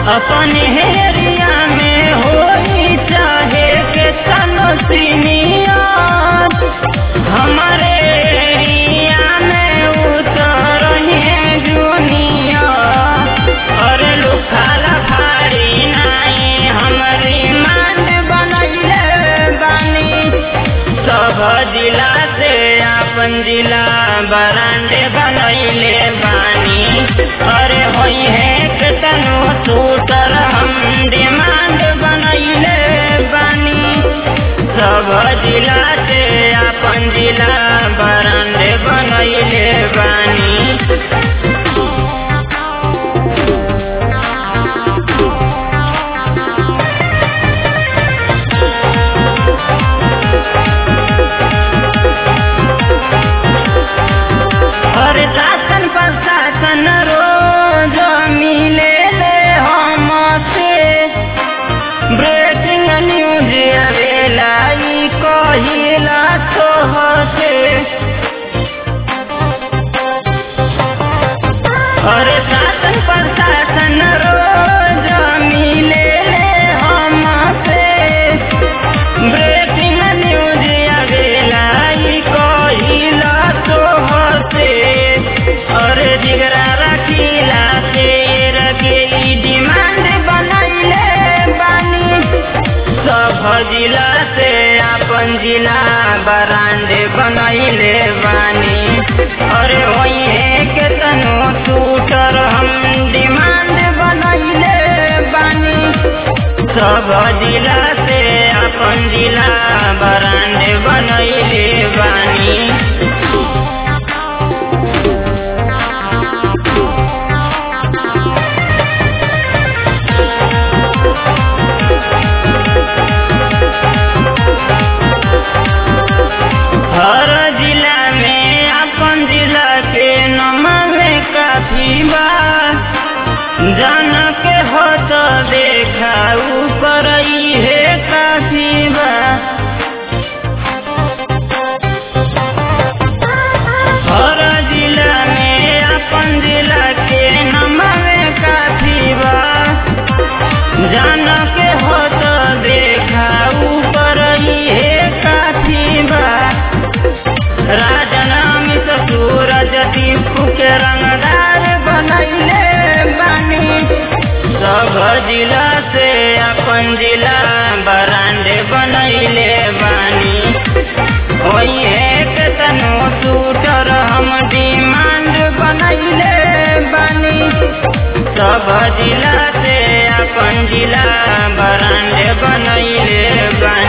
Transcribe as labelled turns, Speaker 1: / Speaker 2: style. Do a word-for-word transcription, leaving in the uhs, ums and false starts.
Speaker 1: अपने हेरिया में होई चाहे के तनो सीनियर, हमारे एरिया में उतर है जूनियर। और लुखाला भारी नाई हमारी मान बनैले बानी, सब जिला से अपन जिला बरांडे बनैले बानी। अरे होई है के तनो शूटर हम डिमांड बनैले बानी, सब जिला से अपन जिला बरांडे बनैले बानी। और शासन प्रशासन रोज मिले ले हमसे, ब्रेकिंग न्यूज आवेला ई कहिला तोहसे। और शासन प्रशासन रोज मिले ले हमसे, ब्रेकिंग न्यूज आवेला ई कहिला तोहसे। और जिगरा रखीला शेर के डिमांड बनैले बानी, सब जिला से अपन जिला बरांडे बनैले बानी। और वही है के तनो शूटर हम डिमांड बनैले बानी, सब जिला से अपन जिला बरांडे बनैले बानी। हर जिला में अपन जिला के नमवे काफी बा, जान के हो तो देखा ऊपर ही है काफी बा। हर जिला में अपन जिला के नमवे काफी बा, जान के हो तो देखा ऊपर ही है काफी बा। राजन अमित सूरज दीपू के रंगदार बनैले बानी, सब जिला से अपन जिला बरांडे बनैले बानी। वही है के तनो शूटर हम डिमांड बनैले बानी, सब जिला से अपन जिला बरांडे बनैले बानी।